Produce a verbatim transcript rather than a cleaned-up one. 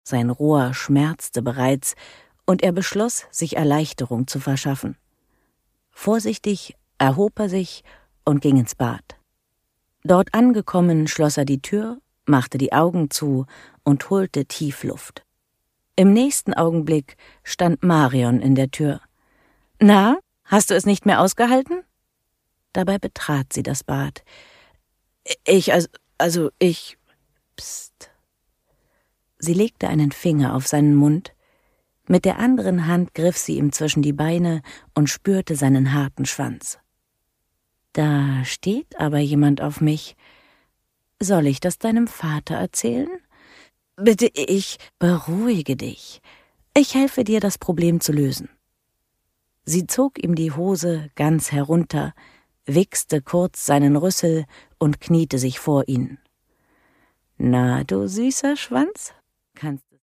Sein Rohr schmerzte bereits, und er beschloss, sich Erleichterung zu verschaffen. Vorsichtig erhob er sich und ging ins Bad. Dort angekommen, schloss er die Tür, machte die Augen zu und holte tief Luft. Im nächsten Augenblick stand Marion in der Tür. »Na, hast du es nicht mehr ausgehalten?« Dabei betrat sie das Bad. »Ich, also, also ich... Psst.« Sie legte einen Finger auf seinen Mund. Mit der anderen Hand griff sie ihm zwischen die Beine und spürte seinen harten Schwanz. »Da steht aber jemand auf mich. Soll ich das deinem Vater erzählen?« »Bitte, ich...« »Beruhige dich. Ich helfe dir, das Problem zu lösen.« Sie zog ihm die Hose ganz herunter, wichste kurz seinen Rüssel und kniete sich vor ihn. »Na, du süßer Schwanz, kannst